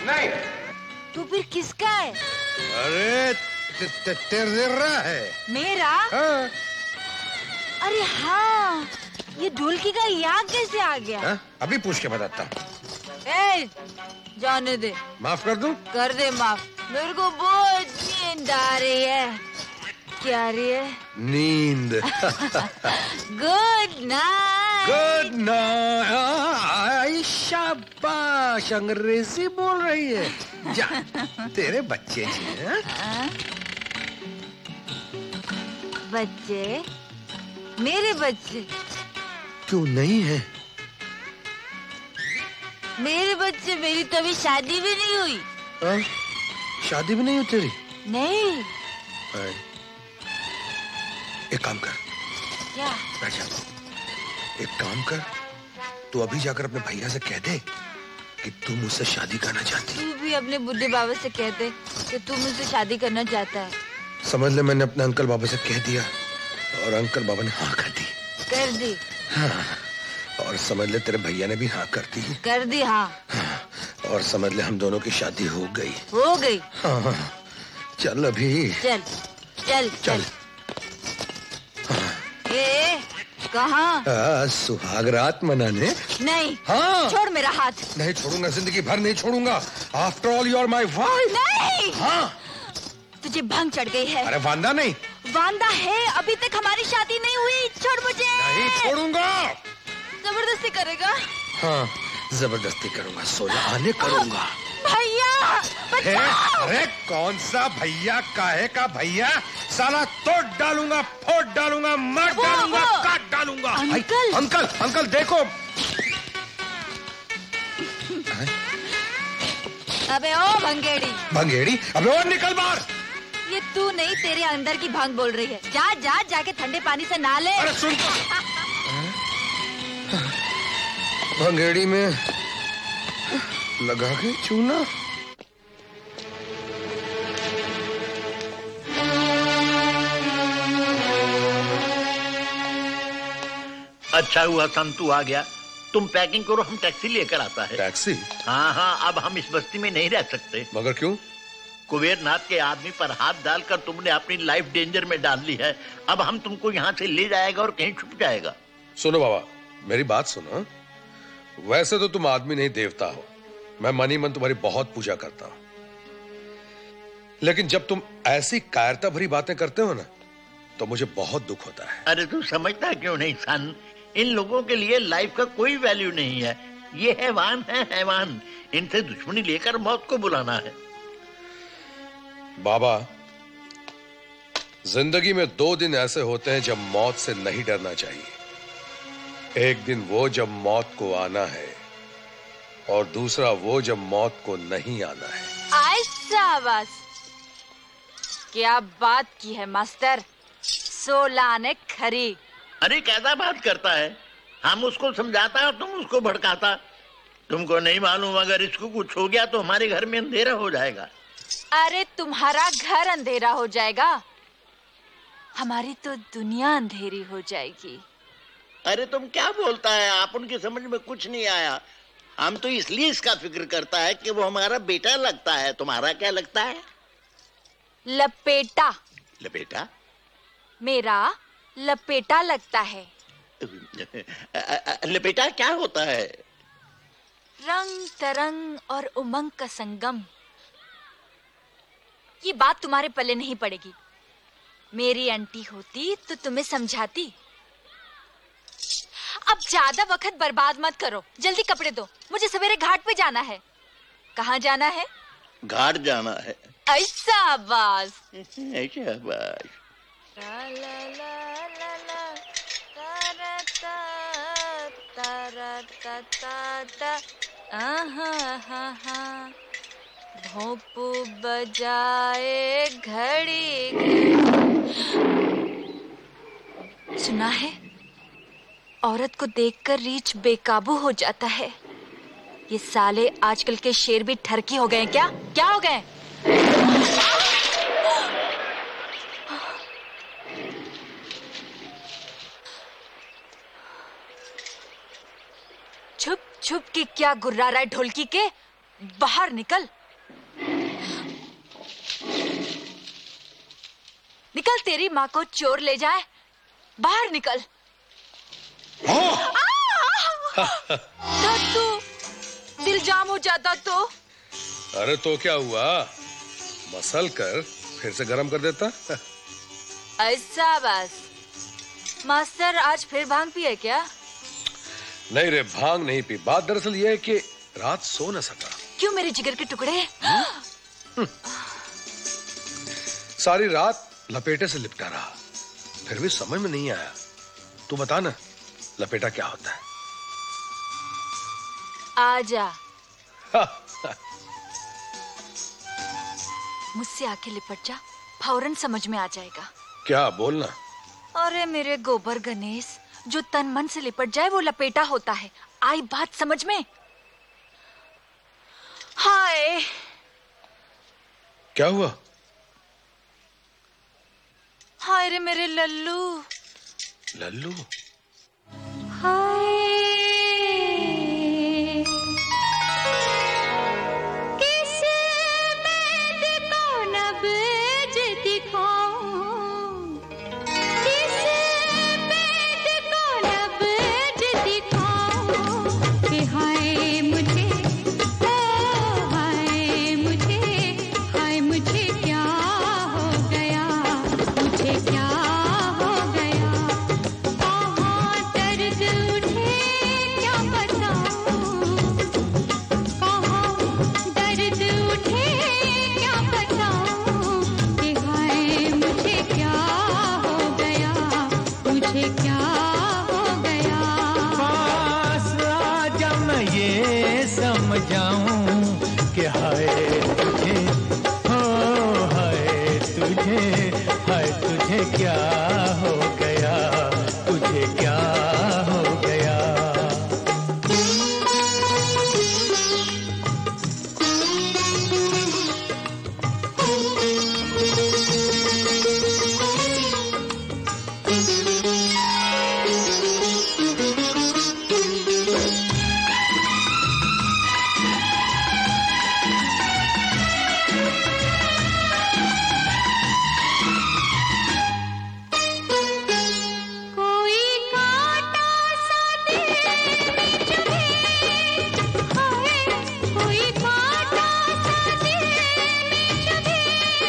नहीं। तो फिर किसका है? अरे तेरा है। मेरा? हाँ। अरे हाँ, ये ढोलकी का यहाँ कैसे आ गया? हाँ? अभी पूछ के बताता हूँ। जाने दे। माफ कर दूं? कर दे माफ। मेरे को बहुत नींद आ रही है। क्या आ रही है? नींद। Good night. Good night. शाबाश, अंग्रेजी बोल रही है। जा, तेरे बच्चे जी हैं? बच्चे? मेरे बच्चे? क्यों नहीं है? मेरे बच्चे? मेरी तो अभी शादी भी नहीं हुई। शादी भी नहीं हुई तेरी? नहीं। एक काम कर। क्या? बैठ जा। एक काम कर, तू अभी जाकर अपने भैया से कह दे कि तू मुझसे शादी करना चाहती है। तू भी अपने बुद्धि बाबा से कह दे कि तू मुझसे शादी करना चाहता है। समझ ले, मैंने अपने अंकल बाबा से कह दिया और अंकल बाबा ने हाँ कर दी। कर दी? हाँ। और समझ ले तेरे भैया ने भी हाँ कर दी। कर दी? हाँ। और समझ ले हम दोनों की शादी हो गई। हो गई? हाँ। चल अभी। चल चल चल। कहाँ? सुहाग रात मनाने। नहीं। हाँ। छोड़ मेरा हाथ। नहीं छोड़ूंगा, जिंदगी भर नहीं छोड़ूंगा। After all you are my wife. नहीं। हाँ। तुझे भंग चढ़ गई है। अरे वांदा नहीं। वांदा है, अभी तक हमारी शादी नहीं हुई। छोड़ मुझे। नहीं छोड़ूंगा। जबरदस्ती करेगा? हाँ, जबरदस्ती करूंगा, सोना आने करूंगा। भैया अरे कौन सा भैया, काहे का भैया? साला तोड़ डालूंगा, फोड़ डालूंगा, मार डालूंगा, काट डालूंगा। अंकल। अंकल अंकल देखो। अबे ओ भंगेड़ी। भंगेड़ी? अबे और निकल बाहर। ये तू नहीं, तेरे अंदर की भांग बोल रही है। जा जा जाके ठंडे पानी से नहा ले। अरे सुन। भंगेड़ी में लगा के चूना। अच्छा हुआ संतू आ गया। तुम पैकिंग करो, हम टैक्सी लेकर आता है। टैक्सी? हाँ हाँ, अब हम इस बस्ती में नहीं रह सकते। मगर क्यों? कुबेरनाथ के आदमी पर हाथ डालकर तुमने अपनी लाइफ डेंजर में डाल ली है। अब हम तुमको यहाँ से ले जाएगा और कहीं छुप जाएगा। सुनो बाबा, मेरी बात सुनो। वैसे तो तुम आदमी नहीं देवता हो, मैं मनी मन तुम्हारी बहुत पूजा करता हूं, लेकिन जब तुम ऐसी कायरता भरी बातें करते हो ना, तो मुझे बहुत दुख होता है। अरे तू समझता क्यों नहीं सन? इन लोगों के लिए लाइफ का कोई वैल्यू नहीं है। ये हैवान है, हैवान। इनसे दुश्मनी लेकर मौत को बुलाना है। बाबा, जिंदगी में 2 दिन ऐसे होते हैं जब मौत से नहीं डरना चाहिए। एक दिन वो जब मौत को आना है, और दूसरा वो जब मौत को नहीं आना है। शाबाश, क्या बात की है मास्टर। 16 ने खरी। अरे कैसा बात करता है? हम उसको समझाता और तुम उसको भड़काता। तुमको नहीं मालूम, अगर इसको कुछ हो गया तो हमारे घर में अंधेरा हो जाएगा। अरे तुम्हारा घर अंधेरा हो जाएगा, हमारी तो दुनिया अंधेरी हो जाएगी। अरे तुम क्या बोलता है? आप उनकी समझ में कुछ नहीं आया। हम तो इसलिए इसका फिक्र करता है कि वो हमारा बेटा लगता है। तुम्हारा क्या लगता है? लपेटा। लपेटा? मेरा लपेटा लगता है। लपेटा क्या होता है? रंग तरंग और उमंग का संगम। ये बात तुम्हारे पल्ले नहीं पड़ेगी। मेरी आंटी होती तो तुम्हें समझाती। अब ज्यादा वक्त बर्बाद मत करो, जल्दी कपड़े दो, मुझे सवेरे घाट पे जाना है। कहाँ जाना है? घाट जाना है। ऐसा आवाज। ऐसा आवाज। भोंपू बजाए घड़ी। सुना है, औरत को देखकर रीछ बेकाबू हो जाता है। ये साले आजकल के शेर भी ठरकी हो गए क्या? क्या हो गए? छुप छुप के क्या गुर्रा रहा है ढोलकी के? बाहर निकल। निकल, तेरी माँ को चोर ले जाए। बाहर निकल। तू दिल जाम हो जाता तो? अरे तो क्या हुआ, मसल कर फिर से गरम कर देता। ऐसा बस। मास्टर आज फिर भांग पिए क्या? नहीं रे, भांग नहीं पी। बात दरअसल यह है कि रात सो न सका। क्यों मेरे जिगर के टुकड़े? सारी रात लपेटे से लिपटा रहा, फिर भी समझ में नहीं आया। तू बता ना, लपेटा क्या होता है? आजा। मुझसे आके लिपट जा, फौरन समझ में आ जाएगा। क्या बोलना? अरे मेरे गोबर गणेश, जो तन मन से लिपट जाए वो लपेटा होता है। आई बात समझ में? हाय। क्या हुआ? हाय रे मेरे लल्लू। लल्लू? हाय। किस बेद को नब्ज दिखाऊं, किस बेद को नब्ज दिखाऊं कि हाय मुझे, ओ हाय मुझे, हाय मुझे क्या हो गया, मुझे क्या हो गया। कहाँ दर्द उठे क्या बताऊं, कहाँ दर्द उठे क्या बताऊं कि हाय मुझे क्या हो गया, मुझे क्या हो गया। पास आजा मैं ये समझाऊं कि हाय तुझे, हो हाय तुझे, हाय तुझे क्या हो गया, तुझे क्या हो गया। कोई कांटा सा दिल में चुभे, हाय कोई कांटा सा दिल में चुभे।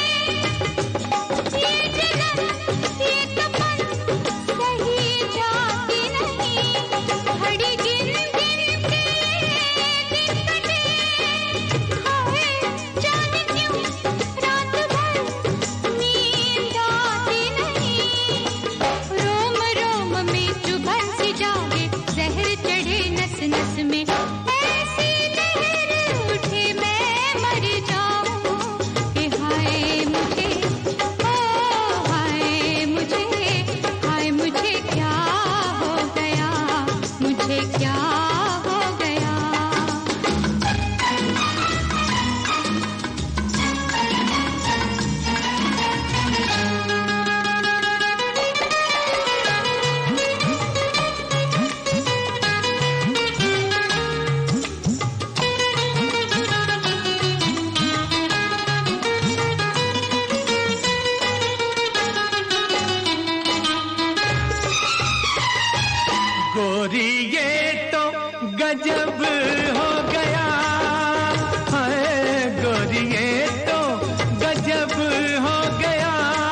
ये जलन ये तपन सही जाती नहीं, घड़ी गिन गिन के दिन कटे। हाय जाने क्यों रात भर नींद आती नहीं, रोम रोम में चुभन सी जागे, जहर चढ़े नस नस में, ऐसी लहर उठे मैं मर जाऊं कि हाय मुझे, ओ हाय मुझे, हाय मुझे क्या हो गया, मुझे क्या हो गया। गोरी ये तो गजब हो गया, हाय गोरी ये तो गजब हो गया।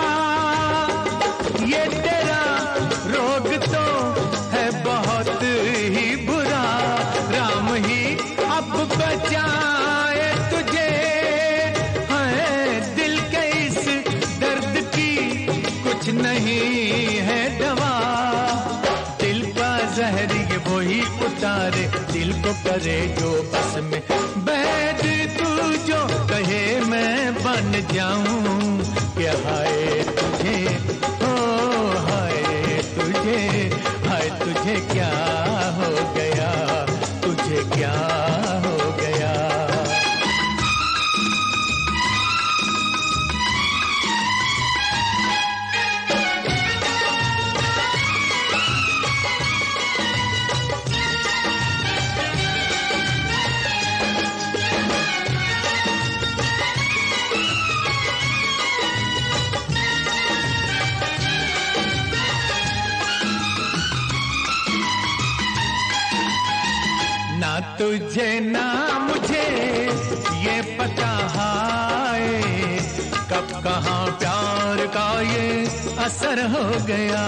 ये तेरा रोग तो है बहुत ही बुरा, राम ही अब बचाए तुझे। हाय दिल के इस दर्द की कुछ नहीं है दवा, दिल का जहर ये वही उतारे, दिल को करे जो बस में। बैद तू जो कहे मैं बन जाऊं कि हाय तुझे, हो हाय तुझे, हाय तुझे क्या हो गया, तुझे क्या हो गया। तुझे ना मुझे ये पता है कब कहाँ प्यार का ये असर हो गया।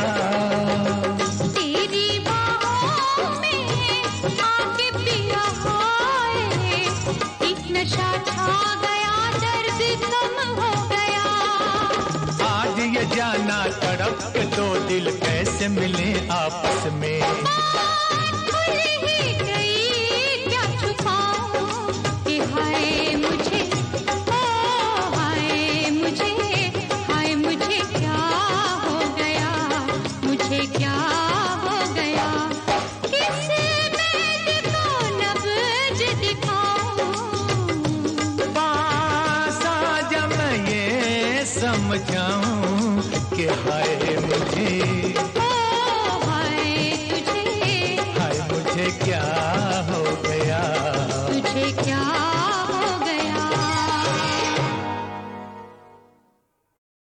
तेरी बाहों में आके पिया हाय, एक नशा छा गया, दर्द कम हो गया। आज ये जाना तड़प के दो दिल कैसे मिले आपस में। बात खुल ही गई, क्या छुपाऊं कि हाय मुझे, ओ हाय मुझे, हाय मुझे क्या हो गया, मुझे क्या हो गया। किस मेद को नब्ज दिखाऊं, पास आजा मैं ये समझाऊं कि हाय मुझे।